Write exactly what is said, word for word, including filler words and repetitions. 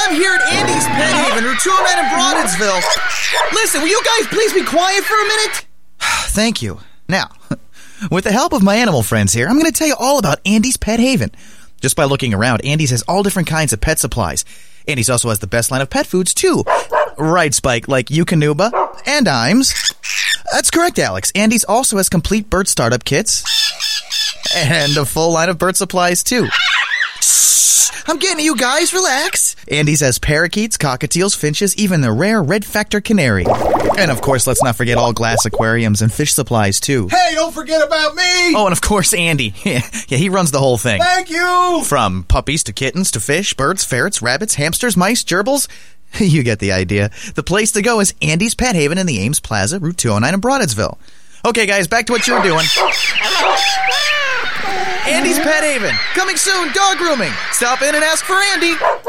I'm here at Andy's Pet Haven, Route two oh nine in Broadsville. Listen, will you guys please be quiet for a minute? Thank you. Now, with the help of my animal friends here, I'm going to tell you all about Andy's Pet Haven. Just by looking around, Andy's has all different kinds of pet supplies. Andy's also has the best line of pet foods, too. Right, Spike, like Eukanuba and Imes. That's correct, Alex. Andy's also has complete bird startup kits and a full line of bird supplies, too. I'm getting to you guys. Relax. Andy's has parakeets, cockatiels, finches, even the rare red factor canary. And of course, let's not forget all glass aquariums and fish supplies, too. Hey, don't forget about me! Oh, and of course, Andy. Yeah, he runs the whole thing. Thank you! From puppies to kittens to fish, birds, ferrets, rabbits, hamsters, mice, gerbils. You get the idea. The place to go is Andy's Pet Haven in the Ames Plaza, Route two oh nine in Broadsville. Okay, guys, back to what you're doing. Andy's Pet Haven. Coming soon, dog grooming. Stop in and ask for Andy.